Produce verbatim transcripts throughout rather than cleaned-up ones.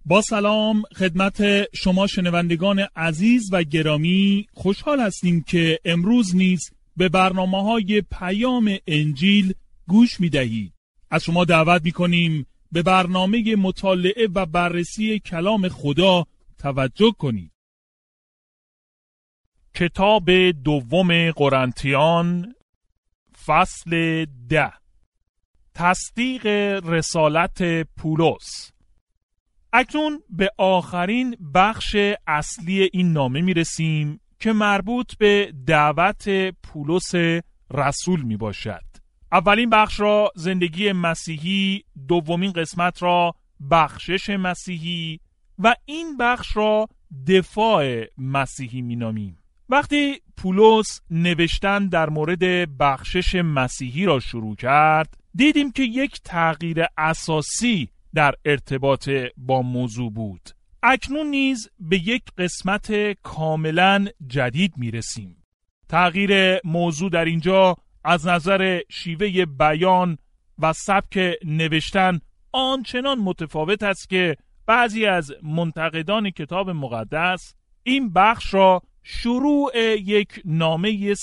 با سلام خدمت شما شنوندگان عزیز و گرامی، خوشحال هستیم که امروز نیز به برنامه‌های پیام انجیل گوش می‌دهید. از شما دعوت می‌کنیم به برنامه مطالعه و بررسی کلام خدا توجه کنید. کتاب دوم قرنتیان فصل ده، تصدیق رسالت پولس. اکنون به آخرین بخش اصلی این نامه می رسیم که مربوط به دعوت پولس رسول می باشد. اولین بخش را زندگی مسیحی، دومین قسمت را بخشش مسیحی و این بخش را دفاع مسیحی می نامیم. وقتی پولس نوشتن در مورد بخشش مسیحی را شروع کرد، دیدیم که یک تغییر اساسی در ارتباط با موضوع بود. اکنون نیز به یک قسمت کاملا جدید می رسیم. تغییر موضوع در اینجا از نظر شیوه بیان و سبک نوشتن آنچنان متفاوت است که بعضی از منتقدان کتاب مقدس این بخش را شروع یک نامه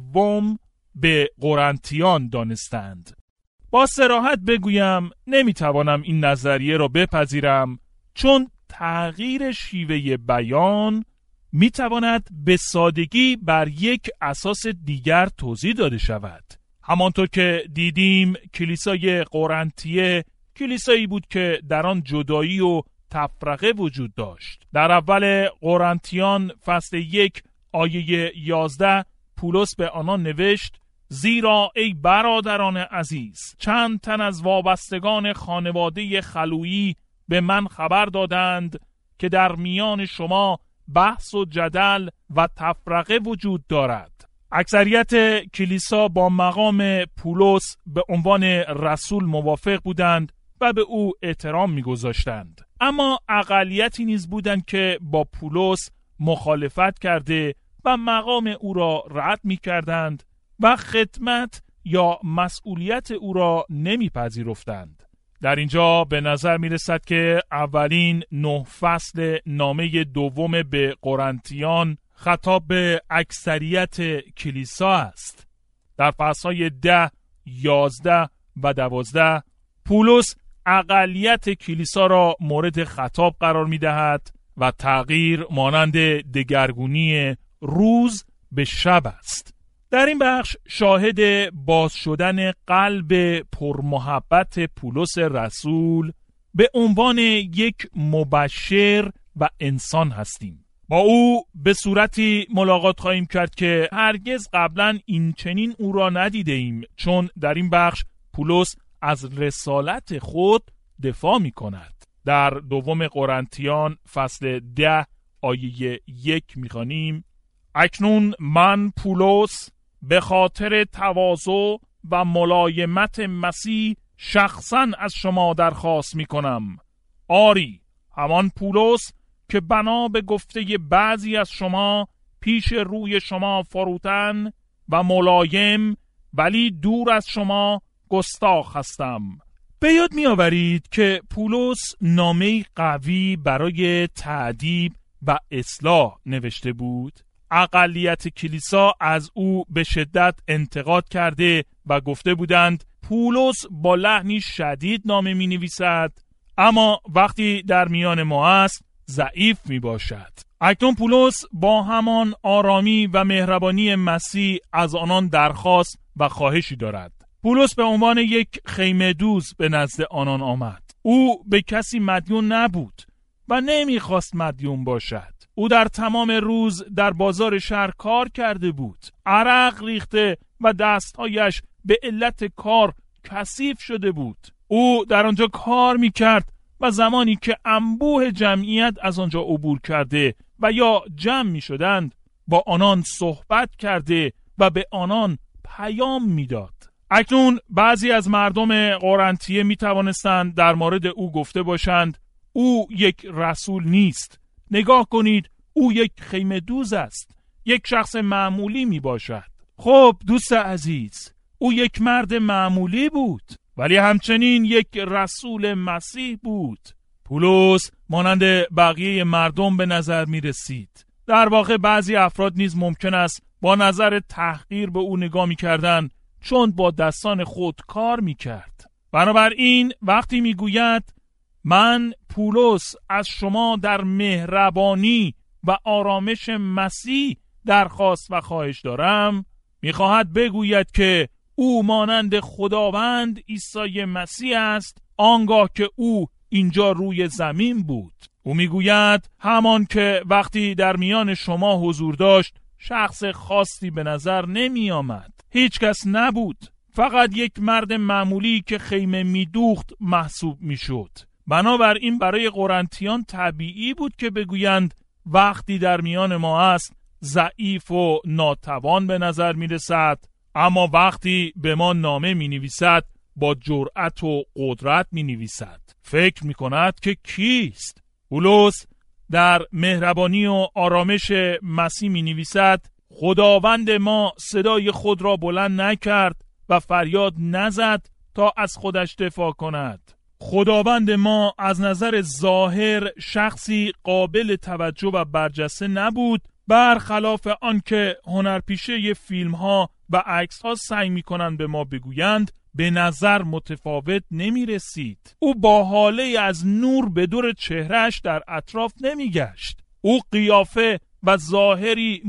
سوم به قرنتیان دانستند. با صراحت بگویم نمیتوانم این نظریه را بپذیرم، چون تغییر شیوه بیان میتواند به سادگی بر یک اساس دیگر توضیح داده شود. همانطور که دیدیم کلیسای قرنتیه کلیسایی بود که در آن جدایی و تفرقه وجود داشت. در اول قرنتیان فصل یک آیه یازده پولس به آنان نوشت: زیرا ای برادران عزیز، چند تن از وابستگان خانواده خلویی به من خبر دادند که در میان شما بحث و جدل و تفرقه وجود دارد. اکثریت کلیسا با مقام پولس به عنوان رسول موافق بودند و به او احترام می‌گذاشتند، اما اقلیتی نیز بودند که با پولس مخالفت کرده و مقام او را رد می‌کردند و خدمت یا مسئولیت او را نمیپذیرفتند. در اینجا به نظر می رسد که اولین نه فصل نامه دوم به قرنتیان خطاب به اکثریت کلیسا است. در فصلهای ده، یازده و دوازده پولس اقلیت کلیسا را مورد خطاب قرار می دهد و تغییر مانند دگرگونی روز به شب است. در این بخش شاهد باز شدن قلب پرمحبت پولس رسول به عنوان یک مبشر و انسان هستیم. با او به صورتی ملاقات خواهیم کرد که هرگز قبلا این چنین او را ندیده ایم، چون در این بخش پولس از رسالت خود دفاع می کند. در دوم قرنتیان فصل ده آیه یک می خوانیم: اکنون من پولس به خاطر تواضع و ملایمت مسیح شخصاً از شما درخواست می کنم. آری، همان پولس که بنا به گفته بعضی از شما پیش روی شما فروتن و ملایم ولی دور از شما گستاخ هستم. به یاد می آورید که پولس نامه‌ای قوی برای تأدیب و اصلاح نوشته بود. اقلیت کلیسا از او به شدت انتقاد کرده و گفته بودند پولس با لحنی شدید نامه می نویسد، اما وقتی در میان ما است ضعیف می باشد. اکنون پولس با همان آرامی و مهربانی مسیح از آنان درخواست و خواهشی دارد. پولس به عنوان یک خیمه دوز به نزد آنان آمد. او به کسی مدیون نبود و نمیخواست مدیون باشد. او در تمام روز در بازار شهر کار کرده بود. عرق ریخته و دستهایش به علت کار کثیف شده بود. او در آنجا کار میکرد و زمانی که انبوه جمعیت از آنجا عبور کرده و یا جمع میشدند با آنان صحبت کرده و به آنان پیام میداد. اکنون بعضی از مردم قرنتیه می توانستند در مورد او گفته باشند او یک رسول نیست. نگاه کنید، او یک خیمه دوز است، یک شخص معمولی می باشد. خب دوست عزیز، او یک مرد معمولی بود ولی همچنین یک رسول مسیح بود. پولس مانند بقیه مردم به نظر می رسید. در واقع بعضی افراد نیز ممکن است با نظر تحقیر به او نگاه می کردن، چون با دستان خود کار می کرد. بنابراین وقتی می گوید من پولس از شما در مهربانی و آرامش مسیح درخواست و خواهش دارم، می خواهد بگوید که او مانند خداوند عیسی مسیح است آنگاه که او اینجا روی زمین بود. او میگوید همان که وقتی در میان شما حضور داشت شخص خاصی به نظر نمی آمد. هیچ کس نبود. فقط یک مرد معمولی که خیمه میدوخت محسوب میشد. بنابراین برای قرنتیان طبیعی بود که بگویند وقتی در میان ما است ضعیف و ناتوان به نظر می رسد، اما وقتی به ما نامه می نویسد با جرأت و قدرت می نویسد. فکر می کند که کیست؟ پولس در مهربانی و آرامش مسیح می نویسد خداوند ما صدای خود را بلند نکرد و فریاد نزد تا از خودش دفاع کند. خداوند ما از نظر ظاهر شخصی قابل توجه و برجسته نبود، برخلاف آنکه هنرپیشه فیلم ها و عکس ها سعی می کنند به ما بگویند به نظر متفاوت نمی رسید. او با حاله از نور به دور چهرهش در اطراف نمی گشت. او قیافه و ظاهری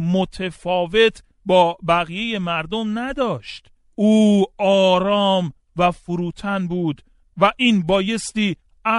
متفاوت با بقیه مردم نداشت. او آرام و فروتن بود و این بایستی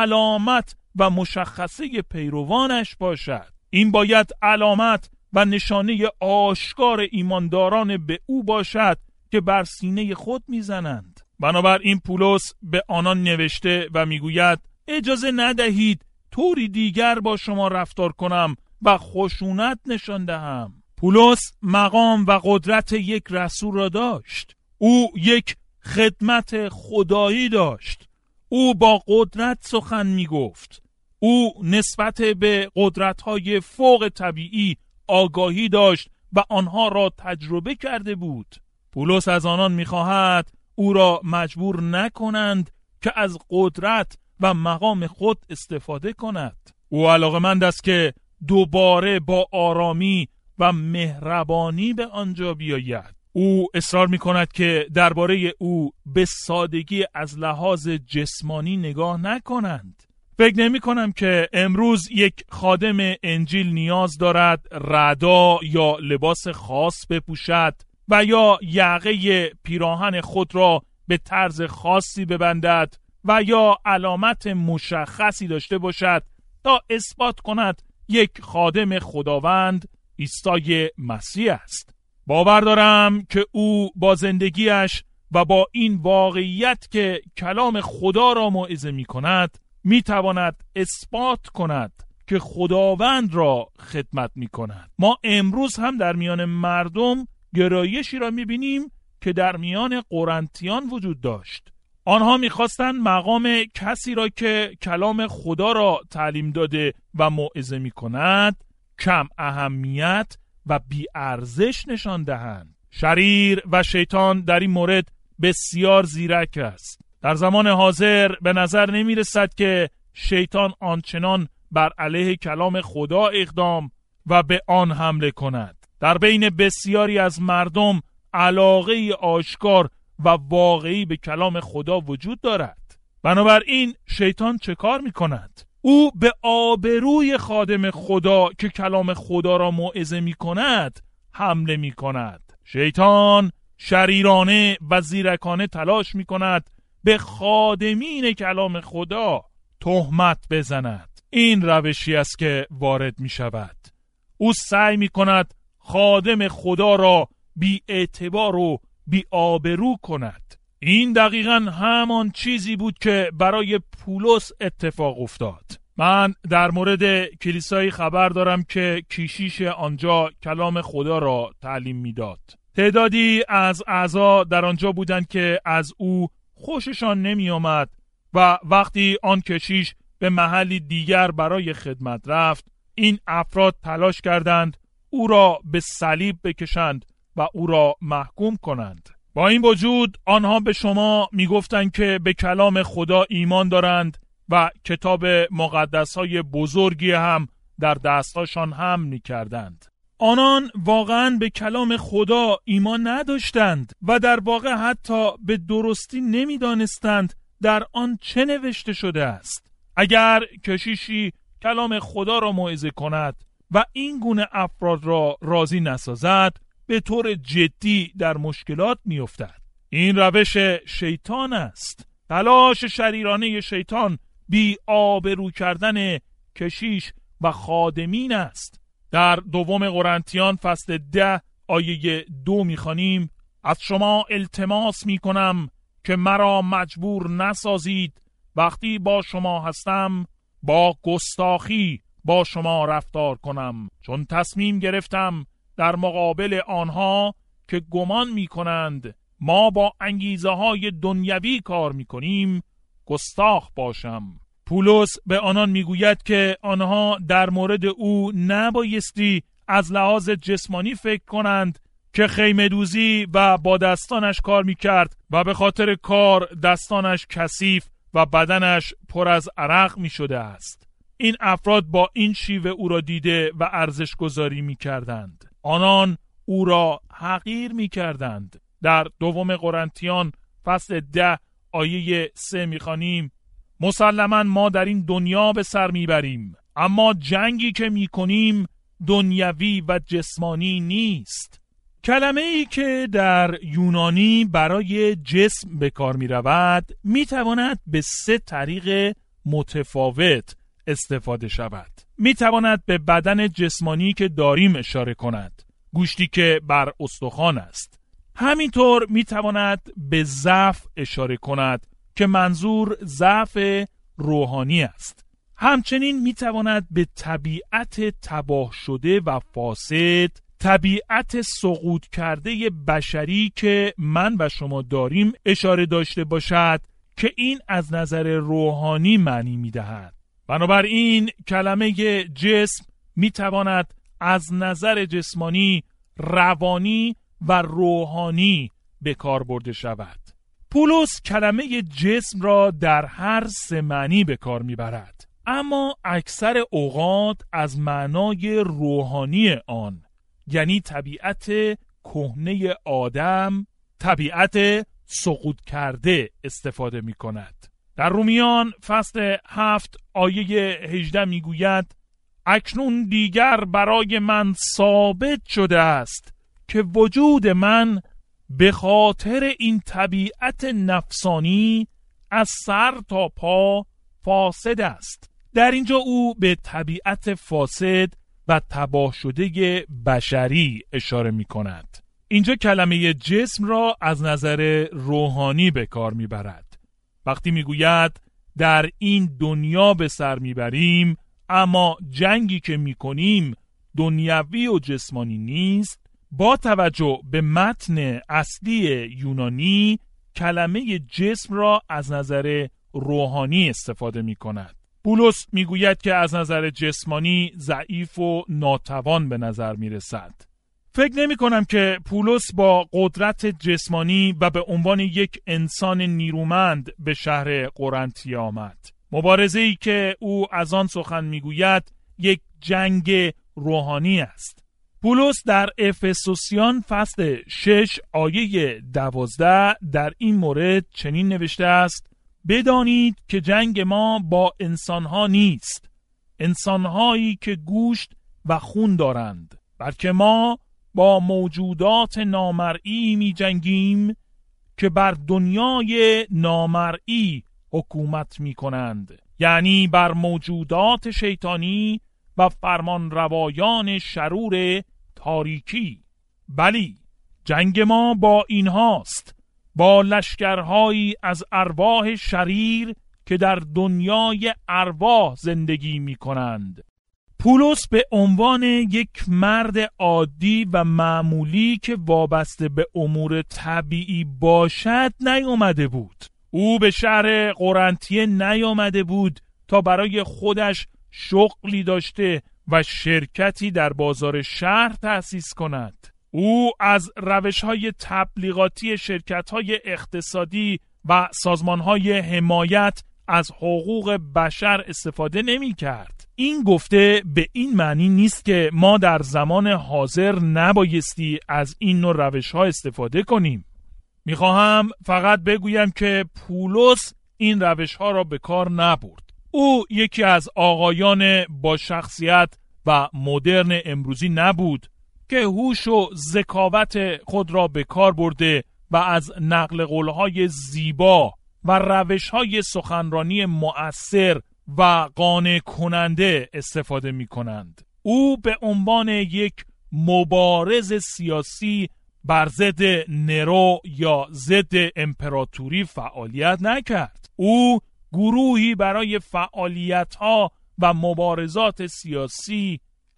علامت و مشخصه پیروانش باشد. این باید علامت و نشانه آشکار ایمانداران به او باشد که بر سینه خود میزنند. بنابراین پولس به آنان نوشته و میگوید اجازه ندهید طوری دیگر با شما رفتار کنم و خشونت نشان دهم. پولس مقام و قدرت یک رسول را داشت. او یک خدمت خدایی داشت. او با قدرت سخن می گفت. او نسبت به قدرت‌های فوق طبیعی آگاهی داشت و آنها را تجربه کرده بود. پولس از آنان می خواهد او را مجبور نکنند که از قدرت و مقام خود استفاده کند. او علاقه‌مند است که دوباره با آرامی و مهربانی به آنجا بیاید. او اصرار می کند که درباره او به سادگی از لحاظ جسمانی نگاه نکنند. فکر نمی کنم که امروز یک خادم انجیل نیاز دارد ردا یا لباس خاص بپوشد و یا یقه پیراهن خود را به طرز خاصی ببندد و یا علامت مشخصی داشته باشد تا اثبات کند یک خادم خداوند عیسی مسیح است. باور دارم که او با زندگیش و با این واقعیت که کلام خدا را موعظه می کند می تواند اثبات کند که خداوند را خدمت می کند. ما امروز هم در میان مردم گرایشی را می بینیم که در میان قرنتیان وجود داشت. آنها می خواستند مقام کسی را که کلام خدا را تعلیم داده و موعظه می کند کم اهمیت و بی ارزش نشان دهند. شریر و شیطان در این مورد بسیار زیرک است. در زمان حاضر به نظر نمی رسد که شیطان آنچنان بر علیه کلام خدا اقدام و به آن حمله کند. در بین بسیاری از مردم علاقه آشکار و واقعی به کلام خدا وجود دارد. بنابراین شیطان چه کار می کند؟ او به آبروی خادم خدا که کلام خدا را موعظه می کند حمله می کند. شیطان شریرانه و زیرکانه تلاش می کند به خادمین کلام خدا تهمت بزند. این روشی است که وارد می شود. او سعی می کند خادم خدا را بی اعتبار و بی آبرو کند. این دقیقاً همان چیزی بود که برای پولس اتفاق افتاد. من در مورد کلیسایی خبر دارم که کشیش آنجا کلام خدا را تعلیم میداد. تعدادی از اعضا در آنجا بودند که از او خوششان نمی آمد و وقتی آن کشیش به محلی دیگر برای خدمت رفت، این افراد تلاش کردند او را به صلیب بکشند و او را محکوم کنند. با این وجود آنها به شما می گفتند که به کلام خدا ایمان دارند و کتاب مقدس‌های بزرگی هم در دستاشان حمل می‌کردند. آنان واقعاً به کلام خدا ایمان نداشتند و در واقع حتی به درستی نمی‌دانستند در آن چه نوشته شده است. اگر کشیشی کلام خدا را موعظه کند و این گونه افراد را راضی نسازد، به طور جدی در مشکلات می‌افتد. این روش شیطان است. تلاش شریرانه شیطان بی آبرو کردن کشیش و خادمین است. در دوم قرنتیان فصل ده آیه دو می‌خوانیم: از شما التماس می‌کنم که مرا مجبور نسازید وقتی با شما هستم با گستاخی با شما رفتار کنم، چون تصمیم گرفتم در مقابل آنها که گمان می‌کنند ما با انگیزه های دنیوی کار می‌کنیم گستاخ باشم. پولس به آنان میگوید که آنها در مورد او نبایستی از لحاظ جسمانی فکر کنند که خیمه دوزی و با دستانش کار میکرد و به خاطر کار دستانش کثیف و بدنش پر از عرق میشده است. این افراد با این شیوه او را دیده و ارزش گذاری میکردند. آنان او را حقیر میکردند. در دوم قرنتیان فصل ده آیه سه میخوانیم: مسلماً ما در این دنیا به سر میبریم، اما جنگی که میکنیم دنیوی و جسمانی نیست. کلمه ای که در یونانی برای جسم به کار می رود می تواند به سه طریق متفاوت استفاده شود. می تواند به بدن جسمانی که داریم اشاره کند، گوشتی که بر استخوان است. همینطور می تواند به ضعف اشاره کند که منظور ضعف روحانی است. همچنین می تواند به طبیعت تباه شده و فاسد، طبیعت سقوط کرده بشری که من و شما داریم اشاره داشته باشد که این از نظر روحانی معنی می دهد. بنابراین کلمه جسم می تواند از نظر جسمانی، روانی و روحانی به کار برده شود. پولس کلمه جسم را در هر سه معنی به کار می برد، اما اکثر اوقات از معنای روحانی آن، یعنی طبیعت کهنه آدم، طبیعت سقوط کرده استفاده می کند. در رومیان فصل هفت آیه هجده می گوید: اکنون دیگر برای من ثابت شده است که وجود من به خاطر این طبیعت نفسانی از سر تا پا فاسد است. در اینجا او به طبیعت فاسد و تباه شده بشری اشاره می کند. اینجا کلمه جسم را از نظر روحانی به کار می برد. وقتی می گوید در این دنیا به سر می بریم، اما جنگی که می کنیم دنیوی و جسمانی نیست، با توجه به متن اصلی یونانی کلمه جسم را از نظر روحانی استفاده می کند. پولس می گوید که از نظر جسمانی ضعیف و ناتوان به نظر می رسد. فکر نمی کنم که پولس با قدرت جسمانی و به عنوان یک انسان نیرومند به شهر قرنتیه آمد. مبارزه‌ای که او از آن سخن می گوید یک جنگ روحانی است. پولس در افسوسیان فصل شش آیه دوازده در این مورد چنین نوشته است: بدانید که جنگ ما با انسانها نیست، انسانهایی که گوشت و خون دارند، بلکه ما با موجودات نامرئی می جنگیم که بر دنیای نامرئی حکومت می کنند، یعنی بر موجودات شیطانی و فرمان روایان شرور تاریکی. بلی، جنگ ما با اینهاست، با لشکرهایی از ارواح شریر که در دنیای ارواح زندگی می کنند. پولس به عنوان یک مرد عادی و معمولی که وابسته به امور طبیعی باشد نیامده بود. او به شهر قرنتیه نیامده بود تا برای خودش شغلی داشته و شرکتی در بازار شهر تأسیس کند. او از روش‌های تبلیغاتی شرکت‌های اقتصادی و سازمان‌های حمایت از حقوق بشر استفاده نمی کرد. این گفته به این معنی نیست که ما در زمان حاضر نبایستی از این نوع روش ها استفاده کنیم. میخواهم فقط بگویم که پولس این روش ها را به کار نبرد. او یکی از آقایان با شخصیت و مدرن امروزی نبود که هوش و ذکاوت خود را به کار برده و از نقل قولهای زیبا و روشهای سخنرانی مؤثر و قانع کننده استفاده می کنند. او به عنوان یک مبارز سیاسی بر ضد نرو یا ضد امپراتوری فعالیت نکرد. او گروهی برای فعالیت‌ها و مبارزات سیاسی،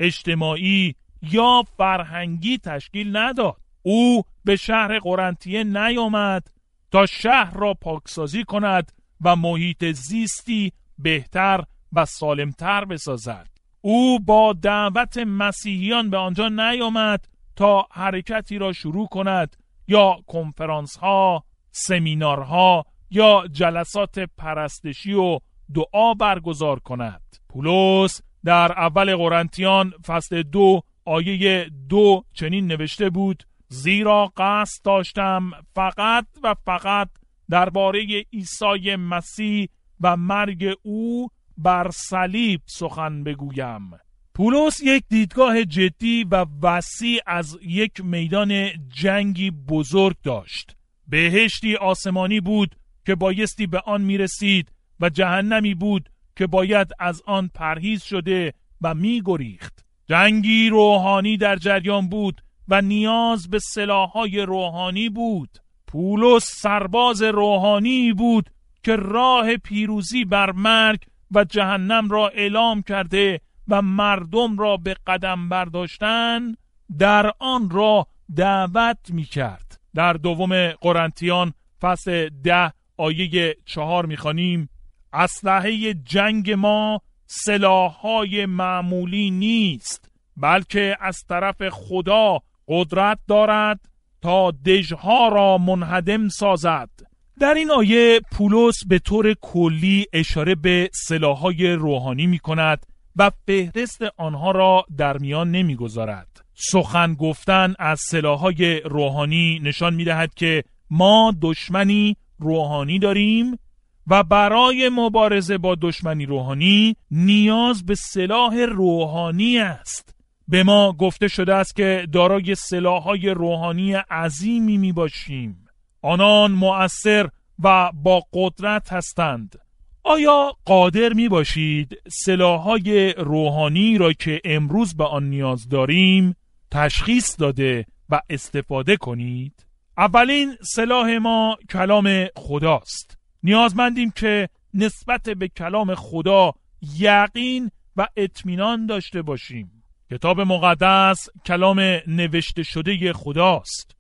اجتماعی یا فرهنگی تشکیل نداد. او به شهر قرنطیه نیامد تا شهر را پاکسازی کند و محیط زیستی بهتر و سالمتر بسازد. او با دعوت مسیحیان به آنجا نیامد تا حرکتی را شروع کند یا کنفرانس ها، سمینارها یا جلسات پرستشی و دعا برگزار کند. پولس در اول قرنتیان فصل دو آیه دو چنین نوشته بود: زیرا قصد داشتم فقط و فقط درباره عیسی مسیح و مرگ او بر صلیب سخن بگویم. پولس یک دیدگاه جدی و وسیع از یک میدان جنگی بزرگ داشت. بهشتی آسمانی بود که بایستی به آن میرسید و جهنمی بود که باید از آن پرهیز شده و میگریخت. جنگی روحانی در جریان بود و نیاز به سلاح‌های روحانی بود. پولس سرباز روحانی بود که راه پیروزی بر مرگ و جهنم را اعلام کرده و مردم را به قدم برداشتن در آن را دعوت می کرد. در دوم قرنتیان فصل ده آیه چهار می خوانیم: اسلحه جنگ ما سلاح‌های معمولی نیست، بلکه از طرف خدا قدرت دارد تا دژها را منهدم سازد. در این آیه پولس به طور کلی اشاره به سلاح‌های روحانی می کند و فهرست آنها را در میان نمی گذارد. سخن گفتن از سلاح‌های روحانی نشان می دهد که ما دشمنی روحانی داریم و برای مبارزه با دشمنی روحانی نیاز به سلاح روحانی است. به ما گفته شده است که دارای سلاح‌های روحانی عظیمی می باشیم. آنان مؤثر و با قدرت هستند. آیا قادر می باشید سلاح‌های روحانی را که امروز به آن نیاز داریم تشخیص داده و استفاده کنید؟ اولین سلاح ما کلام خداست. نیازمندیم که نسبت به کلام خدا یقین و اطمینان داشته باشیم. کتاب مقدس کلام نوشته شده خداست،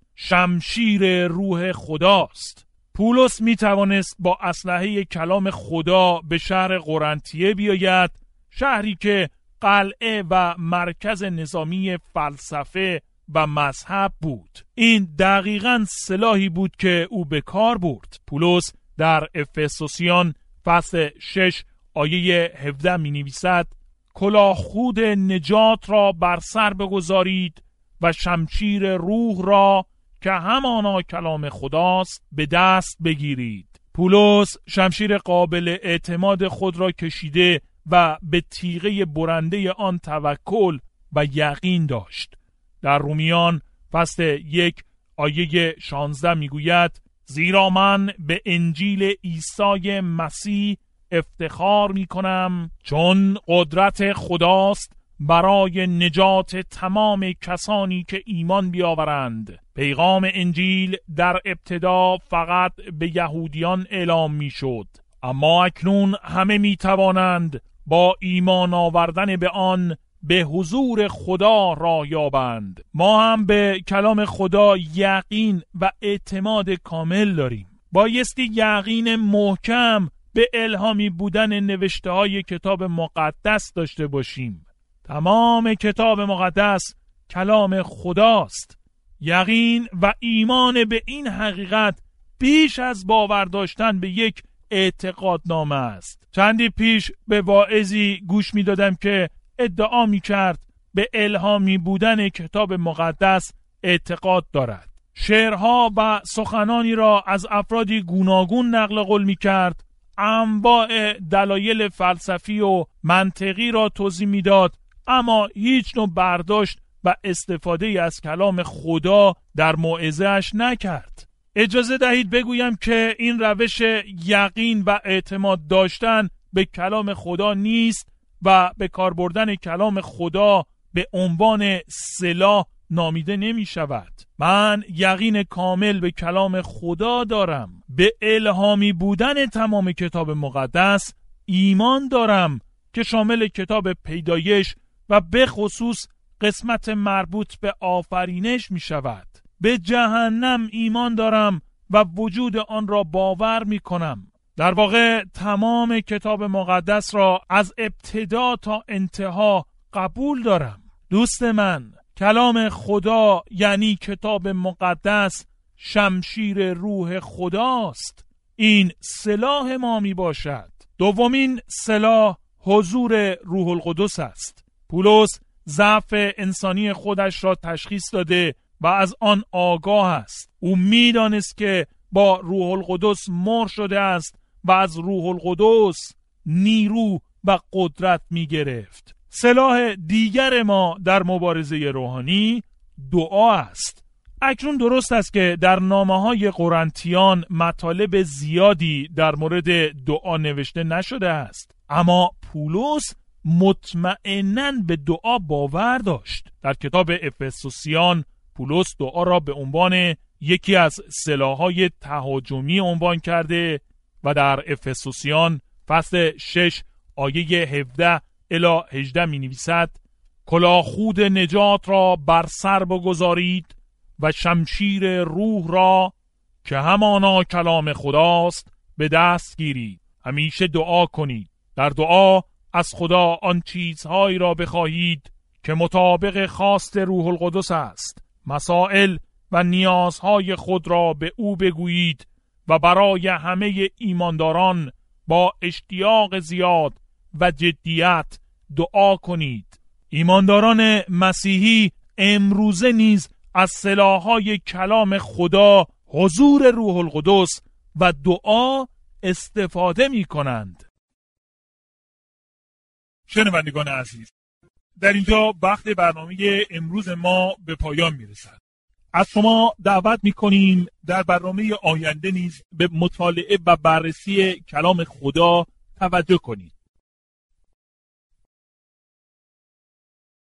شمشیر روح خداست. پولس می توانست با اسلحه کلام خدا به شهر قرنطیه بیاید، شهری که قلعه و مرکز نظامی فلسفه و مذهب بود. این دقیقاً سلاحی بود که او به کار برد. پولس در افسوسیان فصل شش آیه هفده می نویسد: کلاه خود نجات را بر سر بگذارید و شمشیر روح را که همانا کلام خداست به دست بگیرید. پولس شمشیر قابل اعتماد خود را کشیده و به تیغه برنده آن توکل و یقین داشت. در رومیان فصل یک آیه شانزده میگوید: زیرا من به انجیل عیسی مسیح افتخار می کنم، چون قدرت خداست برای نجات تمام کسانی که ایمان بیاورند. پیغام انجیل در ابتدا فقط به یهودیان اعلام می شد، اما اکنون همه می توانند با ایمان آوردن به آن به حضور خدا راه یابند. ما هم به کلام خدا یقین و اعتماد کامل داریم. بایستی یقین محکم به الهامی بودن نوشته های کتاب مقدس داشته باشیم. تمام کتاب مقدس کلام خداست. یقین و ایمان به این حقیقت بیش از باور داشتن به یک اعتقادنامه است. چندی پیش به واعظی گوش می دادم که ادعا می کرد به الهامی بودن کتاب مقدس اعتقاد دارد. شعرها و سخنانی را از افرادی گوناگون نقل قول می کرد، انواع دلایل فلسفی و منطقی را توضیح می داد، اما هیچ نوع برداشت و استفاده از کلام خدا در موعظه‌اش نکرد. اجازه دهید بگویم که این روش یقین و اعتماد داشتن به کلام خدا نیست و به کار بردن کلام خدا به عنوان سلاح نامیده نمی شود. من یقین کامل به کلام خدا دارم. به الهامی بودن تمام کتاب مقدس ایمان دارم که شامل کتاب پیدایش و به خصوص قسمت مربوط به آفرینش می شود. به جهنم ایمان دارم و وجود آن را باور می کنم. در واقع تمام کتاب مقدس را از ابتدا تا انتها قبول دارم. دوست من، کلام خدا یعنی کتاب مقدس شمشیر روح خداست. این سلاح ما می باشد. دومین سلاح حضور روح القدس است. پولس ضعف انسانی خودش را تشخیص داده و از آن آگاه است. او می دانست که با روح القدس مهر شده است و از روح القدس نیرو و قدرت می گرفت. سلاح دیگر ما در مبارزه روحانی دعا است. اکنون درست است که در نامه‌های قرنتیان مطالب زیادی در مورد دعا نوشته نشده است، اما پولس مطمئناً به دعا باور داشت. در کتاب افسوسیان پولس دعا را به عنوان یکی از سلاح‌های تهاجمی عنوان کرده و در افسوسیان فصل شش آیه هفده الی هجده می نویسد: کلاهخود نجات را بر سر بگذارید و شمشیر روح را که همانا کلام خداست به دست گیرید. همیشه دعا کنید. در دعا از خدا آن چیزهایی را بخواهید که مطابق خواست روح القدس است. مسائل و نیازهای خود را به او بگویید و برای همه ایمانداران با اشتیاق زیاد و جدیت دعا کنید. ایمانداران مسیحی امروزه نیز از سلاح‌های کلام خدا، حضور روح القدس و دعا استفاده می کنند. شنوندگان عزیز، در اینجا وقت برنامه امروز ما به پایان می رسد. از شما دعوت می کنیم در برنامه آینده نیز به مطالعه و بررسی کلام خدا توجه کنید.